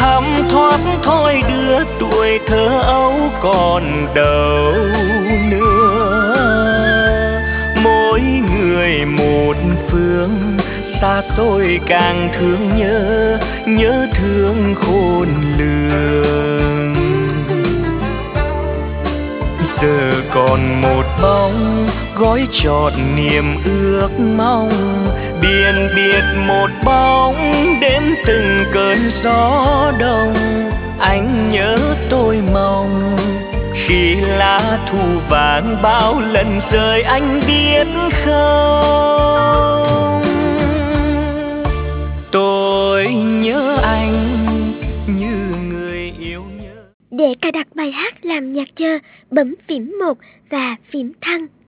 thấm thoát thôi đưa tuổi thơ ấu còn đâu nữa. Mỗi người một phương, xa tôi càng thương nhớ, nhớ thương khôn lường. Giờ còn một bóng gói trọn niềm ước mong, biển biệt một bóng đêm từng cơn gió đông. Anh nhớ tôi mong khi lá thu vàng bao lần rơi, anh biết không? Tôi nhớ anh như người yêu nhớ. Để cài đặt bài hát làm nhạc chờ, bấm phím 1 và phím thăng.